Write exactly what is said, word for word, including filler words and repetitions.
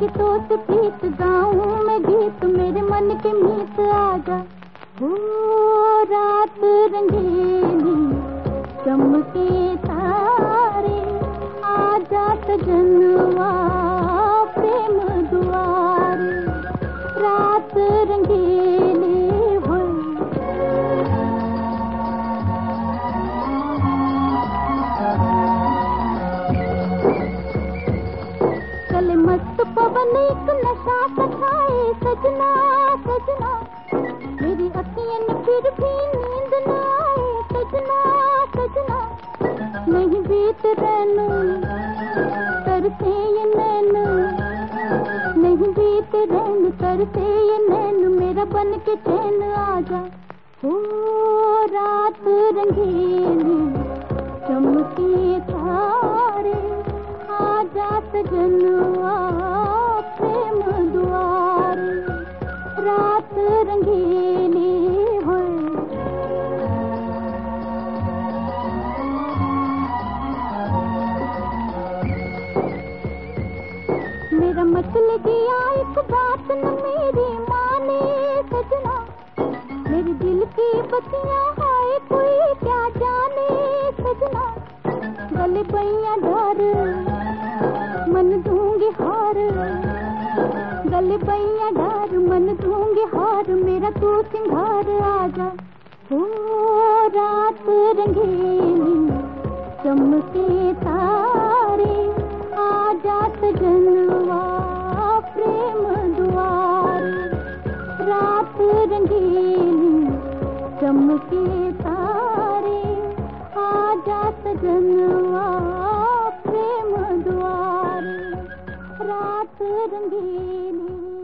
गीतों से प्रीत गाऊं मैं गीत मेरे मन के मीत आजा। हो रात रंगीली चमके तारे आजा सजनवा प्रेम दुआरे। रात रंगीली हो चले मस्त पवन एक नशा सखाए सजना सजना। मेरी अखियां फिर भी नींद न आए सजना सजना। नहीं बीत रैन करते ये नैन नहीं बीत रैन करते ये नैन मेरा बन के चैन आजा। हो रात रंगीली चमके तारे आजा सजनवा प्रेम दुआरे। रात रंगीली हो मेरा मतलब दिया एक बात न मेरी माने सजना। मेरे दिल की बत्तियां हाय कोई क्या जाने सजना। गले बैया डर मन दूंगी हार गले बैया डर मन दूंगी हार मेरा तू सिंगार आजा। हो रात रंगीली चमके तारे आजा सजनवा प्रेम दुआरे। रात रंगीली चमके तारे आजा सजनवा प्रेम दुआरे। रात रंगीली।